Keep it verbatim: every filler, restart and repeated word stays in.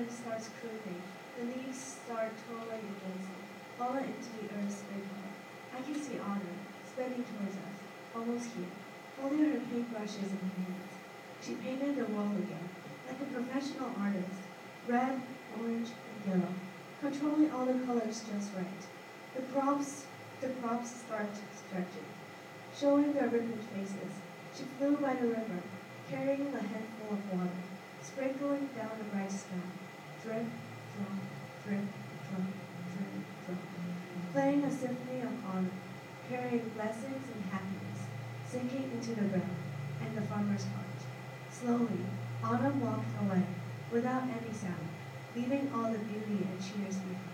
wind starts crooning, the leaves start twirling against it, falling into the earth's midpoint. I can see autumn, spinning towards us, almost here, holding her paintbrushes in her hands. She painted the wall again, like a professional artist, red, orange, and yellow, controlling all the colors just right. The props, the props start stretching, showing their wrinkled faces. She flew by the river, carrying a handful of water, sprinkling down the bright sky. Drip, drop, drip, drop, drip, drop. Playing a symphony of autumn, carrying blessings and happiness, sinking into the ground and the farmer's heart. Slowly, autumn walked away, without any sound, leaving all the beauty and cheers behind.